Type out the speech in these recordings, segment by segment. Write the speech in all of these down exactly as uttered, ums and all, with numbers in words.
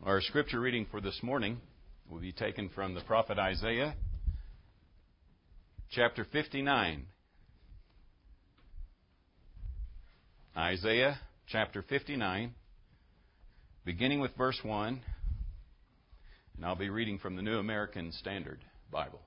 Our scripture reading for this morning will be taken from the prophet Isaiah, chapter fifty-nine. Isaiah, chapter fifty-nine, beginning with verse one, and I'll be reading from the New American Standard Bible.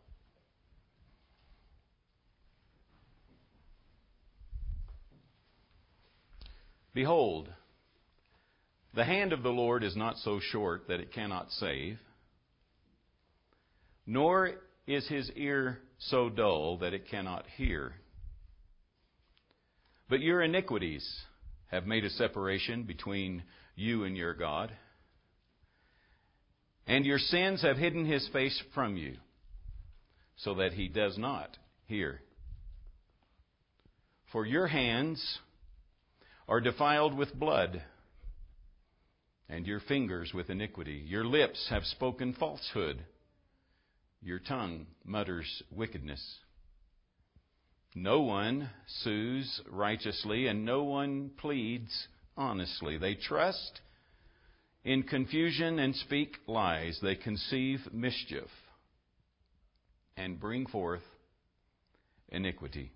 Behold, the hand of the Lord is not so short that it cannot save, nor is his ear so dull that it cannot hear. But your iniquities have made a separation between you and your God, and your sins have hidden his face from you, so that he does not hear. For your hands are defiled with blood, and your fingers with iniquity. Your lips have spoken falsehood. Your tongue mutters wickedness. No one sues righteously, and no one pleads honestly. They trust in confusion and speak lies. They conceive mischief and bring forth iniquity.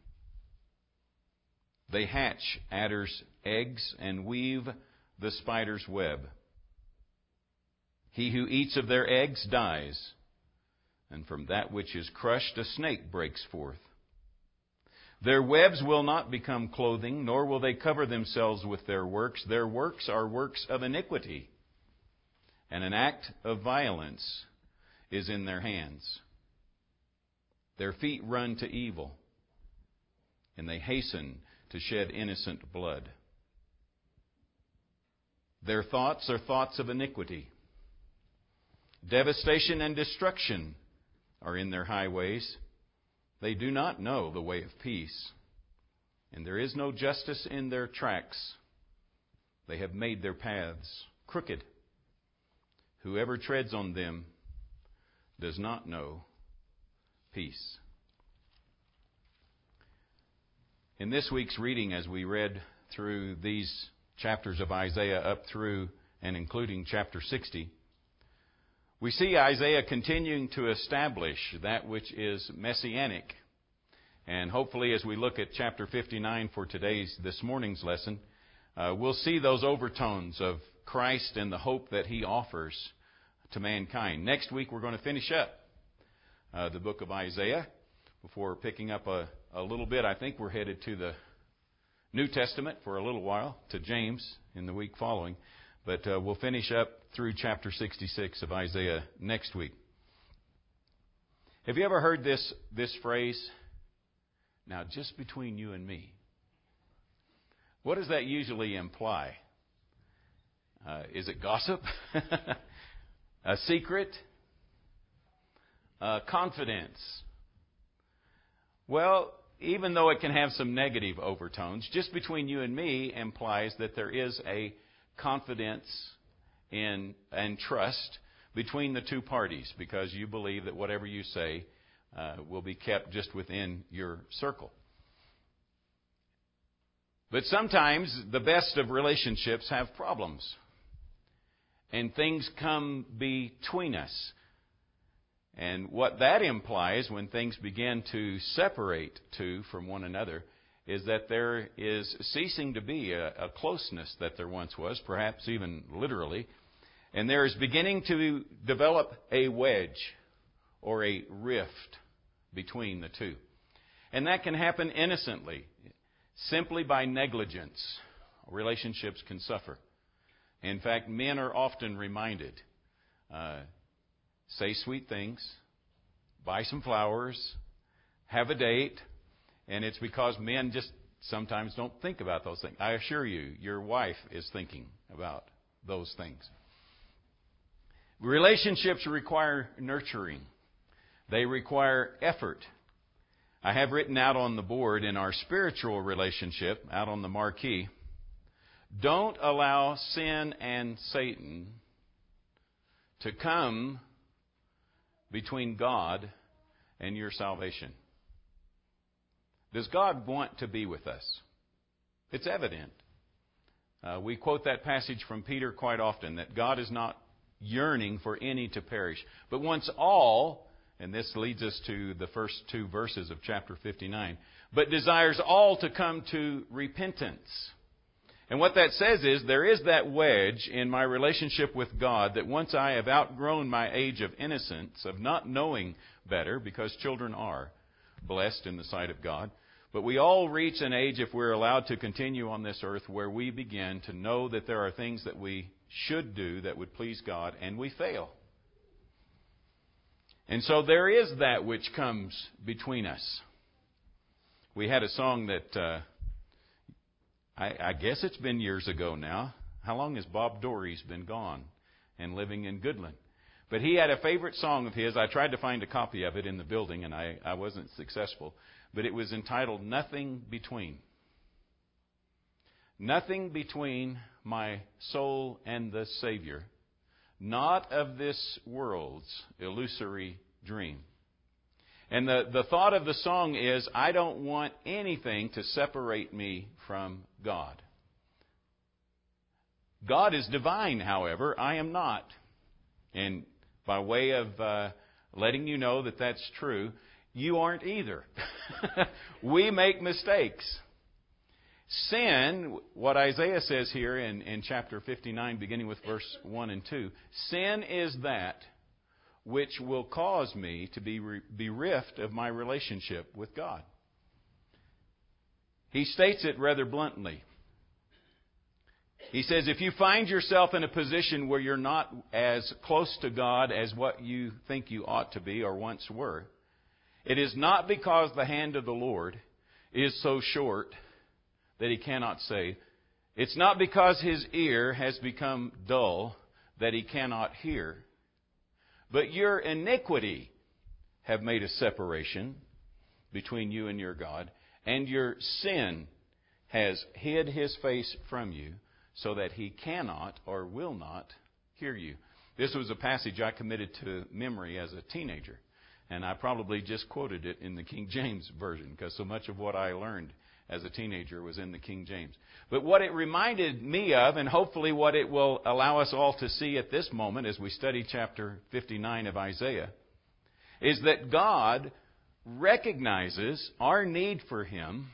They hatch adders' eggs and weave the spider's web. He who eats of their eggs dies, and from that which is crushed a snake breaks forth. Their webs will not become clothing, nor will they cover themselves with their works. Their works are works of iniquity, and an act of violence is in their hands. Their feet run to evil, and they hasten to shed innocent blood. Their thoughts are thoughts of iniquity. Devastation and destruction are in their highways. They do not know the way of peace, and there is no justice in their tracks. They have made their paths crooked. Whoever treads on them does not know peace. In this week's reading, as we read through these chapters of Isaiah up through and including chapter sixty, we see Isaiah continuing to establish that which is messianic. And hopefully as we look at chapter fifty-nine for today's, this morning's lesson, uh, we'll see those overtones of Christ and the hope that he offers to mankind. Next week we're going to finish up uh, the book of Isaiah. Before picking up a, a little bit, I think we're headed to the New Testament for a little while, to James in the week following. But uh, we'll finish up through chapter sixty-six of Isaiah next week. Have you ever heard this, this phrase? Now, just between you and me. What does that usually imply? Uh, is it gossip? A secret? Uh, confidence? Well, even though it can have some negative overtones, just between you and me implies that there is a confidence in and trust between the two parties, because you believe that whatever you say uh, will be kept just within your circle. But sometimes the best of relationships have problems, and things come between us. And what that implies when things begin to separate two from one another is that there is ceasing to be a, a closeness that there once was, perhaps even literally. And there is beginning to develop a wedge or a rift between the two. And that can happen innocently. Simply by negligence, relationships can suffer. In fact, men are often reminded, uh, say sweet things, buy some flowers, have a date, and it's because men just sometimes don't think about those things. I assure you, your wife is thinking about those things. Relationships require nurturing. They require effort. I have written out on the board in our spiritual relationship, out on the marquee, don't allow sin and Satan to come between God and your salvation. Does God want to be with us? It's evident. Uh, we quote that passage from Peter quite often, that God is not yearning for any to perish, but wants all, and this leads us to the first two verses of chapter fifty-nine, but desires all to come to repentance. And what that says is there is that wedge in my relationship with God that once I have outgrown my age of innocence, of not knowing better, because children are blessed in the sight of God, but we all reach an age, if we're allowed to continue on this earth, where we begin to know that there are things that we should do that would please God, and we fail. And so there is that which comes between us. We had a song that... Uh, I, I guess it's been years ago now. How long has Bob Dory's been gone and living in Goodland? But he had a favorite song of his. I tried to find a copy of it in the building, and I, I wasn't successful. But it was entitled Nothing Between. Nothing between my soul and the Savior, not of this world's illusory dream. And the, the thought of the song is, I don't want anything to separate me from God. God is divine, however. I am not. And by way of uh, letting you know that that's true, you aren't either. We make mistakes. Sin, what Isaiah says here in, in chapter fifty-nine, beginning with verse one and two, sin is that which will cause me to be bereft of my relationship with God. He states it rather bluntly. He says, if you find yourself in a position where you're not as close to God as what you think you ought to be or once were, it is not because the hand of the Lord is so short that He cannot save. It's not because His ear has become dull that He cannot hear. But your iniquity have made a separation between you and your God, and your sin has hid His face from you so that He cannot or will not hear you. This was a passage I committed to memory as a teenager, and I probably just quoted it in the King James Version because so much of what I learned as a teenager was in the King James. But what it reminded me of, and hopefully what it will allow us all to see at this moment as we study chapter fifty-nine of Isaiah, is that God recognizes our need for Him,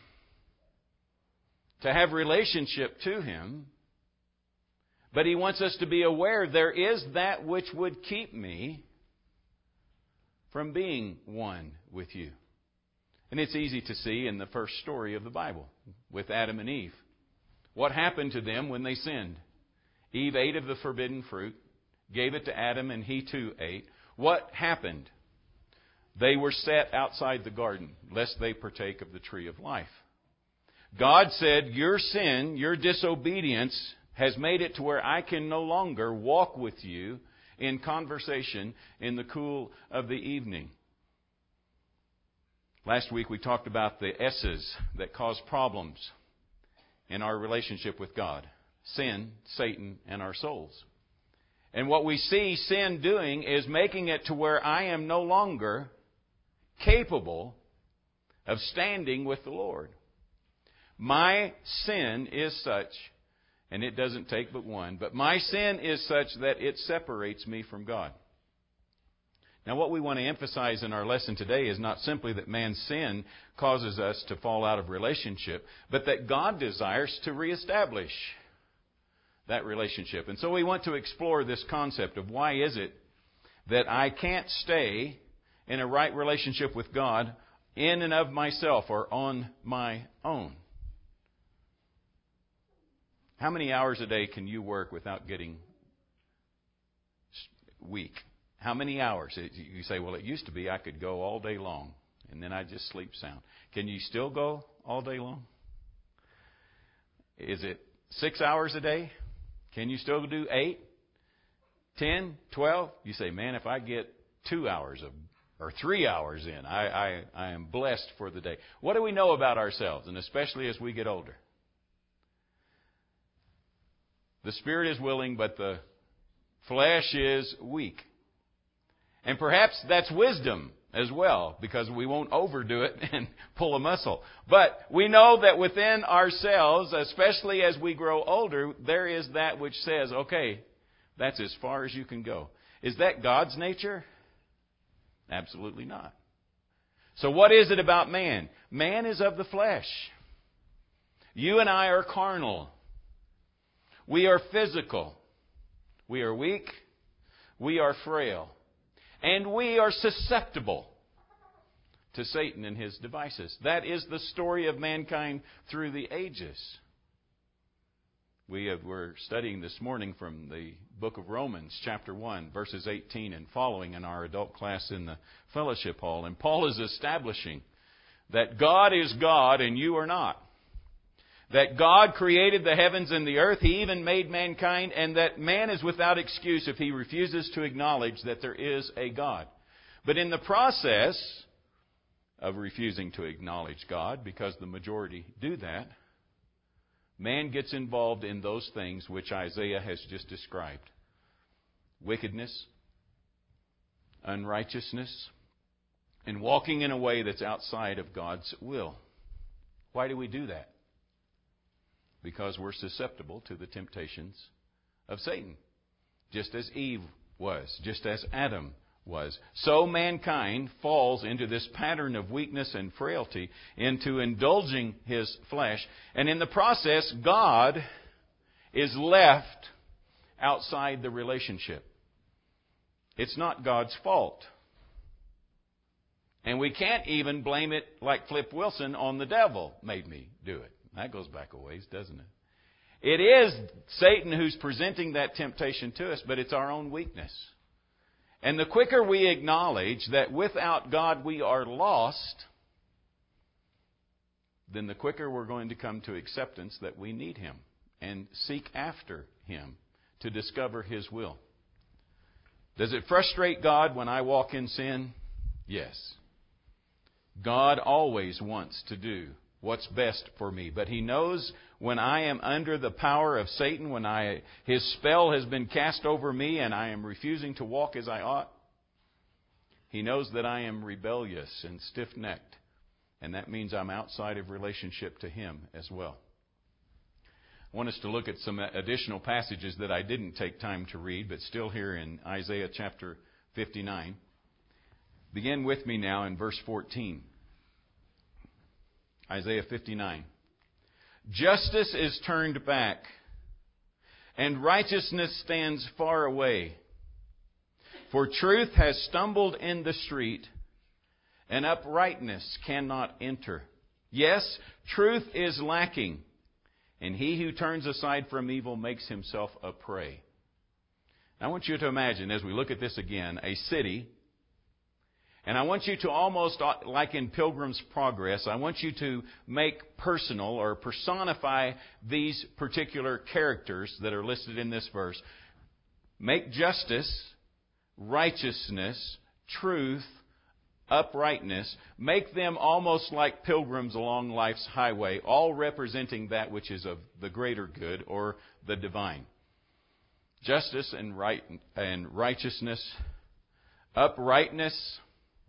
to have relationship to Him, but He wants us to be aware there is that which would keep me from being one with you. And it's easy to see in the first story of the Bible with Adam and Eve. What happened to them when they sinned? Eve ate of the forbidden fruit, gave it to Adam, and he too ate. What happened? They were set outside the garden, lest they partake of the tree of life. God said, your sin, your disobedience, has made it to where I can no longer walk with you in conversation in the cool of the evening. Last week we talked about the S's that cause problems in our relationship with God. Sin, Satan, and our souls. And what we see sin doing is making it to where I am no longer capable of standing with the Lord. My sin is such, and it doesn't take but one, but my sin is such that it separates me from God. Now, what we want to emphasize in our lesson today is not simply that man's sin causes us to fall out of relationship, but that God desires to reestablish that relationship. And so we want to explore this concept of why is it that I can't stay in a right relationship with God in and of myself or on my own. How many hours a day can you work without getting weak? How many hours? You say, well, it used to be I could go all day long, and then I just sleep sound. Can you still go all day long? Is it six hours a day? Can you still do eight, ten, twelve? You say, man, if I get two hours of, or three hours in, I, I, I am blessed for the day. What do we know about ourselves, and especially as we get older? The spirit is willing, but the flesh is weak. And perhaps that's wisdom as well, because we won't overdo it and pull a muscle. But we know that within ourselves, especially as we grow older, there is that which says, okay, That's as far as you can go. Is that God's nature? Absolutely not. So what is it about man? Man is of the flesh. You and I are carnal. We are physical. We are weak. We are frail. And we are susceptible to Satan and his devices. That is the story of mankind through the ages. We have, we're studying this morning from the book of Romans, chapter one, verses eighteen and following in our adult class in the fellowship hall. And Paul is establishing that God is God and you are not. That God created the heavens and the earth. He even made mankind. And that man is without excuse if he refuses to acknowledge that there is a God. But in the process of refusing to acknowledge God, because the majority do that, man gets involved in those things which Isaiah has just described. Wickedness, unrighteousness, and walking in a way that's outside of God's will. Why do we do that? Because we're susceptible to the temptations of Satan. Just as Eve was, just as Adam was. So mankind falls into this pattern of weakness and frailty, into indulging his flesh. And in the process, God is left outside the relationship. It's not God's fault. And we can't even blame it like Flip Wilson on the devil made me do it. That goes back a ways, doesn't it? It is Satan who's presenting that temptation to us, but it's our own weakness. And the quicker we acknowledge that without God we are lost, then the quicker we're going to come to acceptance that we need Him and seek after Him to discover His will. Does it frustrate God when I walk in sin? Yes. God always wants to do what's best for me. But He knows when I am under the power of Satan, when I his spell has been cast over me and I am refusing to walk as I ought, He knows that I am rebellious and stiff-necked. And that means I'm outside of relationship to Him as well. I want us to look at some additional passages that I didn't take time to read, but still here in Isaiah chapter fifty-nine. Begin with me now in verse fourteen. Isaiah fifty-nine. Justice is turned back, and righteousness stands far away. For truth has stumbled in the street, and uprightness cannot enter. Yes, truth is lacking, and he who turns aside from evil makes himself a prey. Now, I want you to imagine, as we look at this again, a city. And I want you to almost, like in Pilgrim's Progress, I want you to make personal or personify these particular characters that are listed in this verse. Make justice, righteousness, truth, uprightness, make them almost like pilgrims along life's highway, all representing that which is of the greater good or the divine. Justice and right and righteousness, uprightness.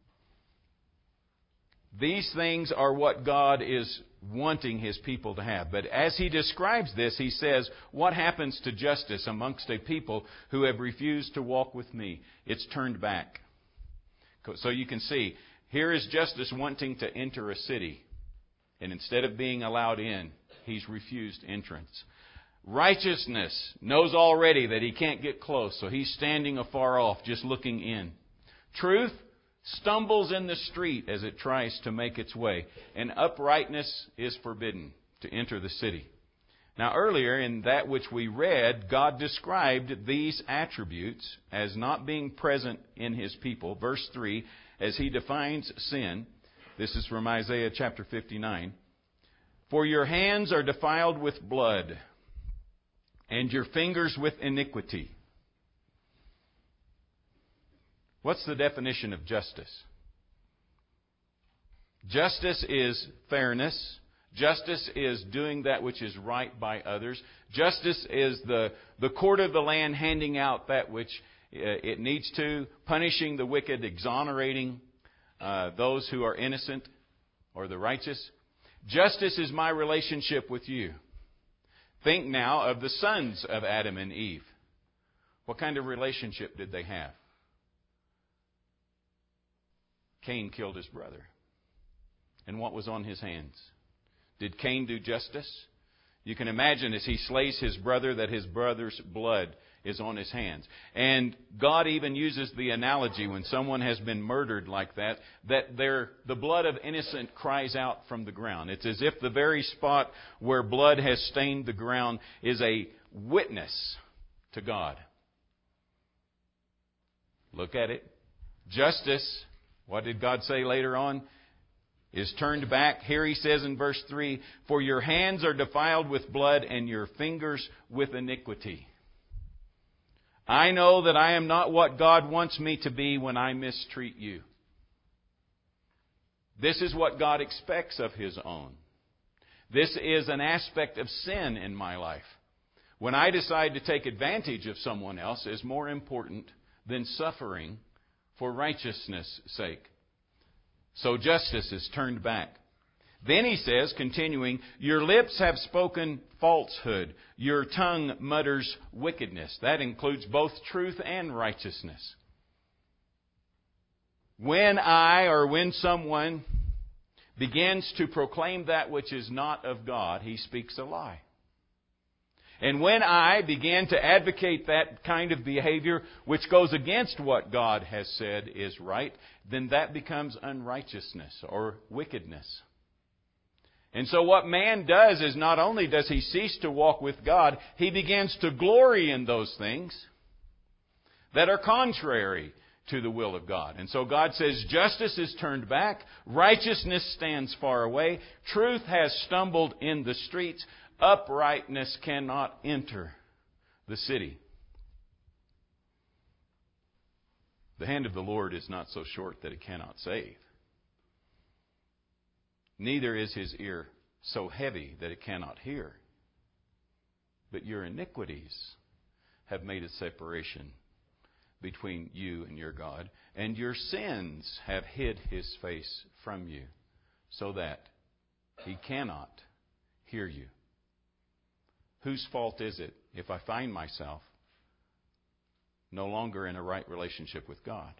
These things are what God is wanting His people to have. But as He describes this, He says, what happens to justice amongst a people who have refused to walk with me? It's turned back. So you can see, here is justice wanting to enter a city. And instead of being allowed in, he's refused entrance. Righteousness knows already that he can't get close, so he's standing afar off, just looking in. Truth stumbles in the street as it tries to make its way, and uprightness is forbidden to enter the city. Now, earlier in that which we read, God described these attributes as not being present in His people. Verse three, as He defines sin, this is from Isaiah chapter fifty-nine. For your hands are defiled with blood, and your fingers with iniquity. What's the definition of justice? Justice is fairness. Justice is doing that which is right by others. Justice is the, the court of the land handing out that which it needs to, punishing the wicked, exonerating uh, those who are innocent or the righteous. Justice is my relationship with you. Think now of the sons of Adam and Eve. What kind of relationship did they have? Cain killed his brother. And what was on his hands? Did Cain do justice? You can imagine as he slays his brother that his brother's blood is on his hands. And God even uses the analogy when someone has been murdered like that, that their, the blood of innocent cries out from the ground. It's as if the very spot where blood has stained the ground is a witness to God. Look at it. Justice, what did God say later on? Is turned back. Here he says in verse three, for your hands are defiled with blood and your fingers with iniquity. I know that I am not what God wants me to be when I mistreat you. This is what God expects of His own. This is an aspect of sin in my life. When I decide to take advantage of someone else is more important than suffering for righteousness' sake. So justice is turned back. Then he says, continuing, your lips have spoken falsehood. Your tongue mutters wickedness. That includes both truth and righteousness. When I or when someone begins to proclaim that which is not of God, he speaks a lie. And when I begin to advocate that kind of behavior which goes against what God has said is right, then that becomes unrighteousness or wickedness. And so what man does is not only does he cease to walk with God, he begins to glory in those things that are contrary to the will of God. And so God says justice is turned back, righteousness stands far away, truth has stumbled in the streets, uprightness cannot enter the city. The hand of the Lord is not so short that it cannot save. Neither is His ear so heavy that it cannot hear. But your iniquities have made a separation between you and your God, and your sins have hid His face from you, so that He cannot hear you. Whose fault is it if I find myself no longer in a right relationship with God?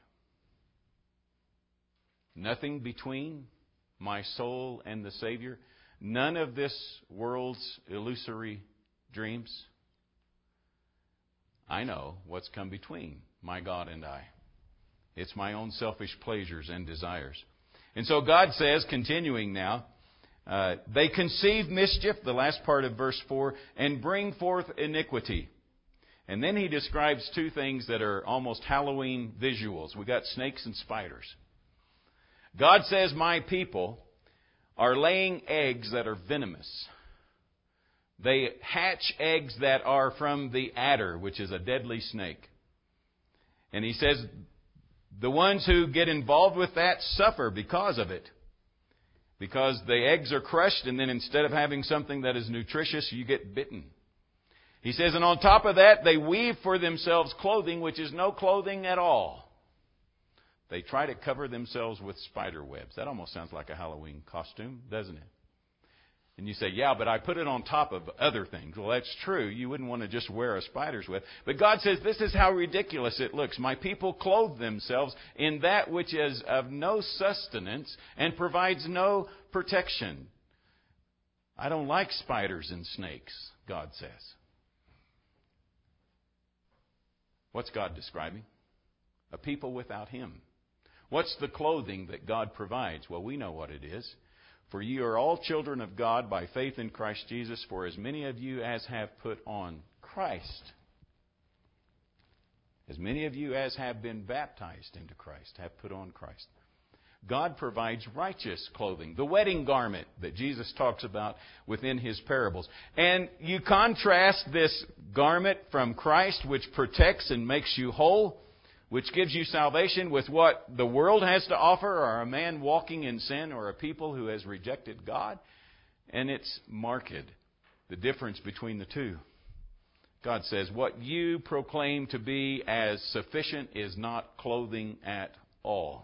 Nothing between my soul and the Savior? None of this world's illusory dreams? I know what's come between my God and I. It's my own selfish pleasures and desires. And so God says, continuing now, uh, they conceive mischief, the last part of verse four, and bring forth iniquity. And then he describes two things that are almost Halloween visuals. We've got snakes and spiders. God says, my people are laying eggs that are venomous. They hatch eggs that are from the adder, which is a deadly snake. And he says, the ones who get involved with that suffer because of it. Because the eggs are crushed, and then instead of having something that is nutritious, you get bitten. He says, and on top of that, they weave for themselves clothing, which is no clothing at all. They try to cover themselves with spider webs. That almost sounds like a Halloween costume, doesn't it? And you say, yeah, but I put it on top of other things. Well, that's true. You wouldn't want to just wear a spider's web. But God says, this is how ridiculous it looks. My people clothe themselves in that which is of no sustenance and provides no protection. I don't like spiders and snakes, God says. What's God describing? A people without Him. What's the clothing that God provides? Well, we know what it is. For ye are all children of God by faith in Christ Jesus, for as many of you as have put on Christ. As many of you as have been baptized into Christ have put on Christ. God provides righteous clothing, the wedding garment that Jesus talks about within His parables. And you contrast this garment from Christ, which protects and makes you whole, which gives you salvation, with what the world has to offer, or a man walking in sin, or a people who has rejected God. And it's marked, the difference between the two. God says, what you proclaim to be as sufficient is not clothing at all.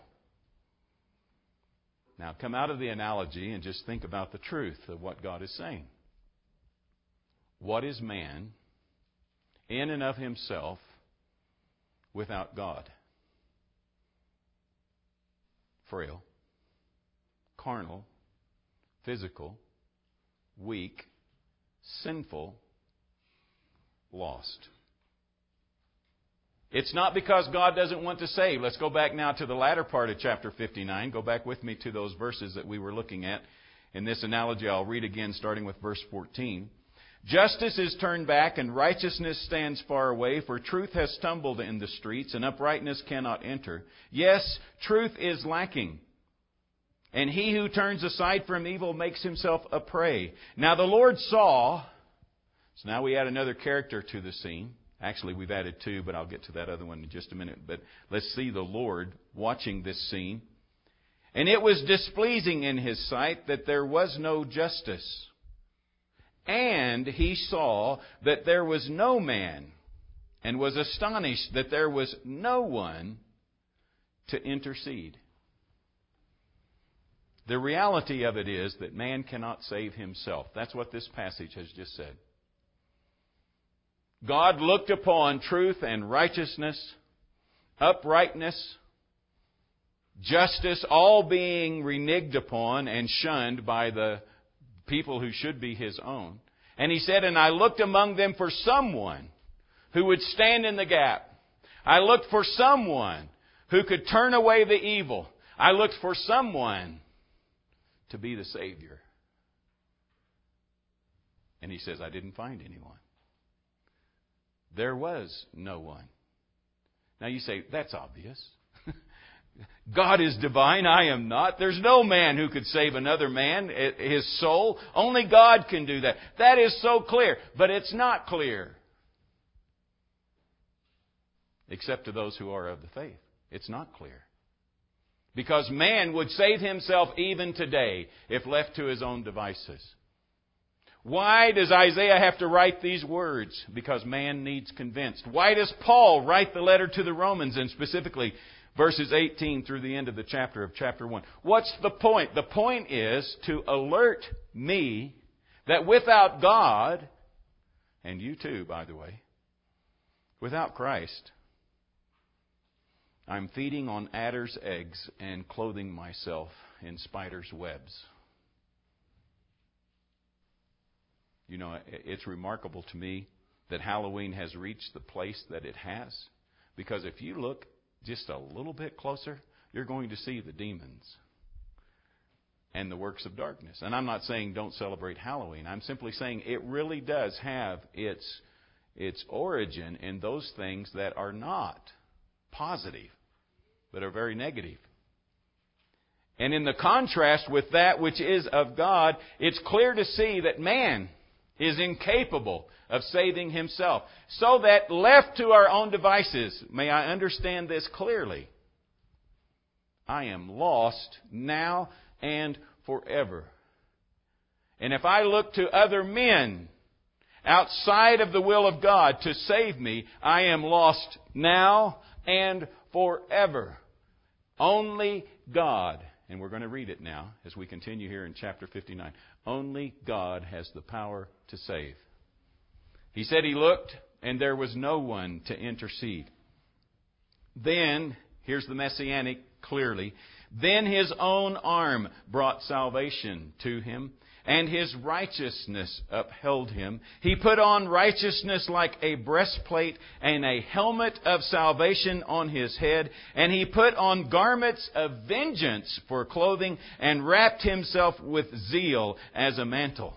Now come out of the analogy and just think about the truth of what God is saying. What is man in and of himself without God. Frail, carnal, physical, weak, sinful, lost. It's not because God doesn't want to save. Let's go back now to the latter part of chapter fifty-nine. Go back with me to those verses that we were looking at. In this analogy, I'll read again starting with verse fourteen. Justice is turned back and righteousness stands far away, for truth has stumbled in the streets and uprightness cannot enter. Yes, truth is lacking. And he who turns aside from evil makes himself a prey. Now the Lord saw, so now we add another character to the scene. Actually, we've added two, but I'll get to that other one in just a minute. But let's see the Lord watching this scene. And it was displeasing in his sight that there was no justice. And he saw that there was no man, and was astonished that there was no one to intercede. The reality of it is that man cannot save himself. That's what this passage has just said. God looked upon truth and righteousness, uprightness, justice, all being reneged upon and shunned by the people who should be His own. And He said, and I looked among them for someone who would stand in the gap. I looked for someone who could turn away the evil. I looked for someone to be the Savior. And He says, I didn't find anyone. There was no one. Now you say, that's obvious. God is divine, I am not. There's no man who could save another man, his soul. Only God can do that. That is so clear. But it's not clear. Except to those who are of the faith. It's not clear. Because man would save himself even today if left to his own devices. Why does Isaiah have to write these words? Because man needs convinced. Why does Paul write the letter to the Romans, and specifically verses eighteen through the end of the chapter of chapter one? What's the point? The point is to alert me that without God, and you too, by the way, without Christ, I'm feeding on adder's eggs and clothing myself in spider's webs. You know, it's remarkable to me that Halloween has reached the place that it has. Because if you look just a little bit closer, you're going to see the demons and the works of darkness. And I'm not saying don't celebrate Halloween. I'm simply saying it really does have its, its origin in those things that are not positive, but are very negative. And in the contrast with that which is of God, it's clear to see that man is incapable of saving himself. So that left to our own devices, may I understand this clearly, I am lost now and forever. And if I look to other men outside of the will of God to save me, I am lost now and forever. Only God, and we're going to read it now as we continue here in chapter fifty-nine. Only God has the power to save. He said He looked, and there was no one to intercede. Then, here's the Messianic clearly, then His own arm brought salvation to Him, and His righteousness upheld Him. He put on righteousness like a breastplate and a helmet of salvation on His head. And He put on garments of vengeance for clothing and wrapped Himself with zeal as a mantle.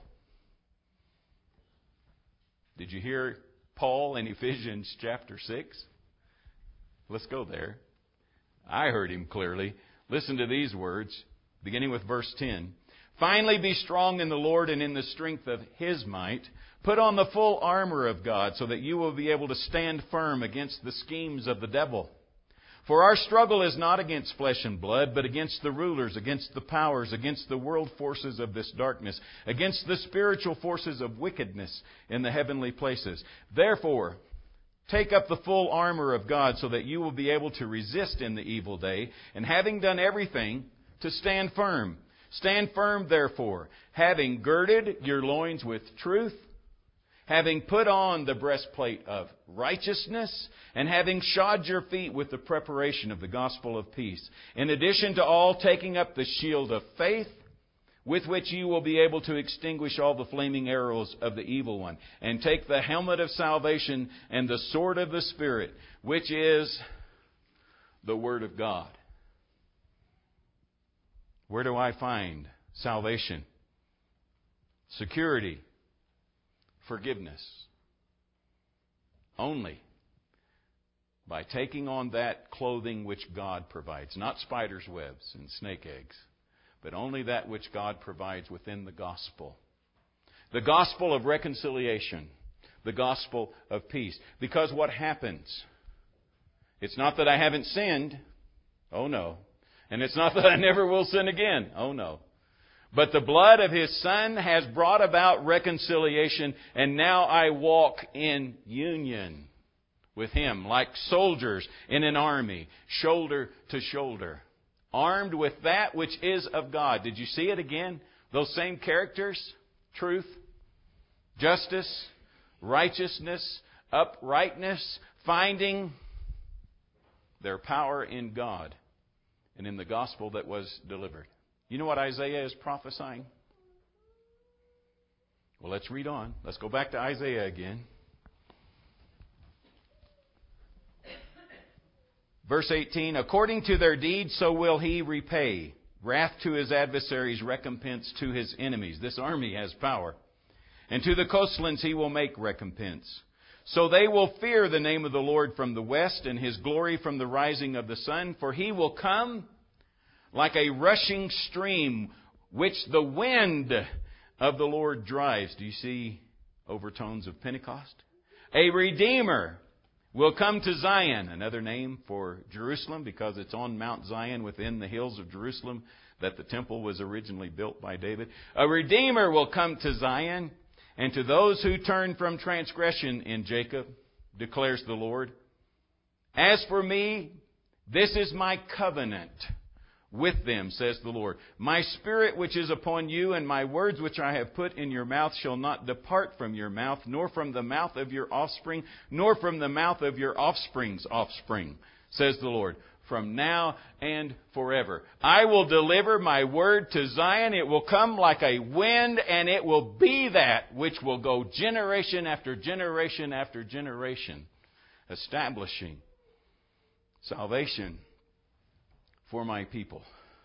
Did you hear Paul in Ephesians chapter six? Let's go there. I heard him clearly. Listen to these words, beginning with verse ten. Finally, be strong in the Lord and in the strength of His might. Put on the full armor of God so that you will be able to stand firm against the schemes of the devil. For our struggle is not against flesh and blood, but against the rulers, against the powers, against the world forces of this darkness, against the spiritual forces of wickedness in the heavenly places. Therefore, take up the full armor of God so that you will be able to resist in the evil day, and having done everything, to stand firm. Stand firm, therefore, having girded your loins with truth, having put on the breastplate of righteousness, and having shod your feet with the preparation of the gospel of peace. In addition to all, taking up the shield of faith, with which you will be able to extinguish all the flaming arrows of the evil one. And take the helmet of salvation and the sword of the Spirit, which is the Word of God. Where do I find salvation, security, forgiveness? Only by taking on that clothing which God provides. Not spider's webs and snake eggs, but only that which God provides within the gospel. The gospel of reconciliation. The gospel of peace. Because what happens? It's not that I haven't sinned. Oh no. And it's not that I never will sin again. Oh no. But the blood of His Son has brought about reconciliation, and now I walk in union with Him, like soldiers in an army, shoulder to shoulder, armed with that which is of God. Did you see it again? Those same characters: truth, justice, righteousness, uprightness, finding their power in God and in the gospel that was delivered. You know what Isaiah is prophesying? Well, let's read on. Let's go back to Isaiah again. Verse eighteen, according to their deeds, so will He repay. Wrath to His adversaries, recompense to His enemies. This army has power. And to the coastlands He will make recompense. So they will fear the name of the Lord from the west, and His glory from the rising of the sun. For He will come like a rushing stream, which the wind of the Lord drives. Do you see overtones of Pentecost? A Redeemer will come to Zion, another name for Jerusalem, because it's on Mount Zion within the hills of Jerusalem that the temple was originally built by David. A Redeemer will come to Zion, and to those who turn from transgression in Jacob, declares the Lord. As for me, this is my covenant with them, says the Lord. My spirit which is upon you, and my words which I have put in your mouth shall not depart from your mouth, nor from the mouth of your offspring, nor from the mouth of your offspring's offspring, says the Lord, from now and forever. I will deliver my word to Zion. It will come like a wind, and it will be that which will go generation after generation after generation, establishing salvation for my people.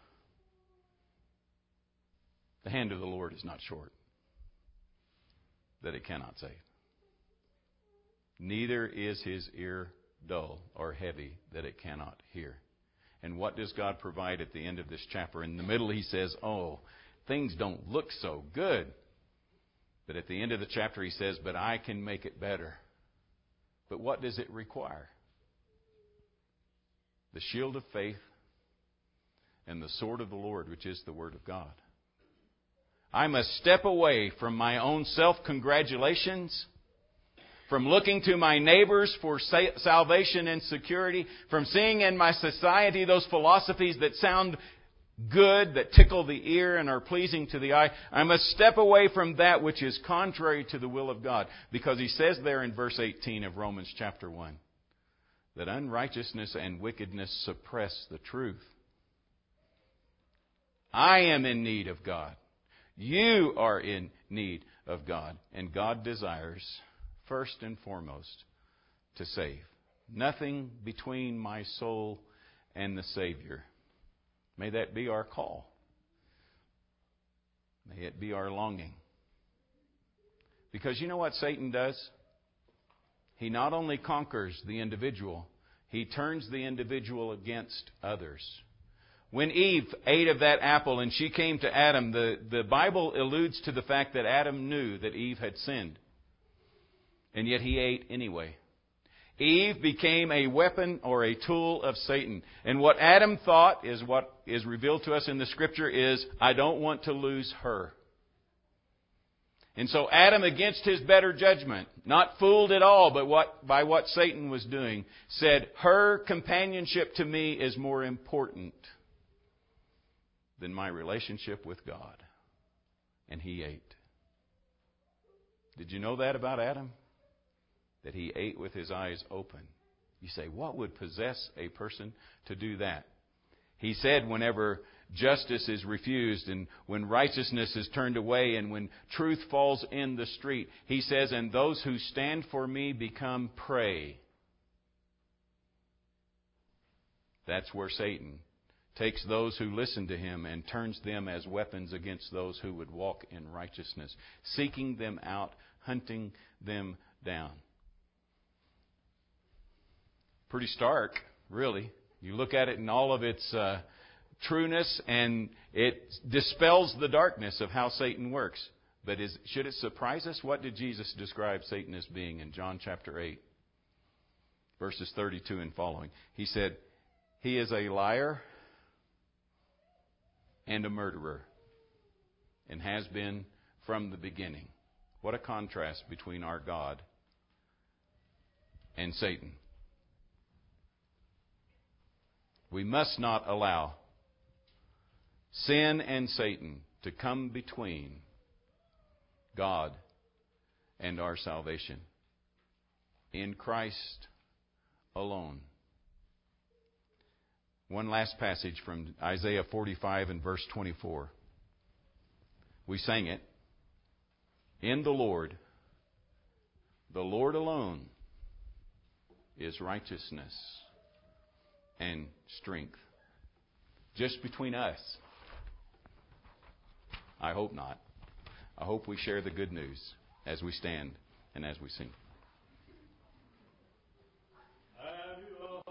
The hand of the Lord is not short, that it cannot save. Neither is His ear dull or heavy, that it cannot hear. And what does God provide at the end of this chapter? In the middle He says, oh, things don't look so good. But at the end of the chapter He says, but I can make it better. But what does it require? The shield of faith and the sword of the Lord, which is the Word of God. I must step away from my own self-congratulations, from looking to my neighbors for salvation and security, from seeing in my society those philosophies that sound good, that tickle the ear and are pleasing to the eye. I must step away from that which is contrary to the will of God. Because He says there in verse eighteen of Romans chapter one, that unrighteousness and wickedness suppress the truth. I am in need of God. You are in need of God. And God desires, first and foremost, to save. Nothing between my soul and the Savior. May that be our call. May it be our longing. Because you know what Satan does? He not only conquers the individual, he turns the individual against others. When Eve ate of that apple and she came to Adam, the, the Bible alludes to the fact that Adam knew that Eve had sinned. And yet he ate anyway. Eve became a weapon or a tool of Satan. And what Adam thought is what is revealed to us in the Scripture is, I don't want to lose her. And so Adam, against his better judgment, not fooled at all but what, by what Satan was doing, said, her companionship to me is more important than my relationship with God. And he ate. Did you know that about Adam? That he ate with his eyes open. You say, what would possess a person to do that? He said whenever justice is refused and when righteousness is turned away and when truth falls in the street, he says, and those who stand for me become prey. That's where Satan takes those who listen to him and turns them as weapons against those who would walk in righteousness, seeking them out, hunting them down. Pretty stark, really. You look at it in all of its uh, trueness, and it dispels the darkness of how Satan works. But is, should it surprise us? What did Jesus describe Satan as being in John chapter eight, verses thirty-two and following? He said, he is a liar and a murderer, and has been from the beginning. What a contrast between our God and Satan. We must not allow sin and Satan to come between God and our salvation. In Christ alone. One last passage from Isaiah forty-five and verse twenty-four. We sang it. In the Lord, the Lord alone, is righteousness and strength. Just between us. I hope not. I hope we share the good news as we stand and as we sing.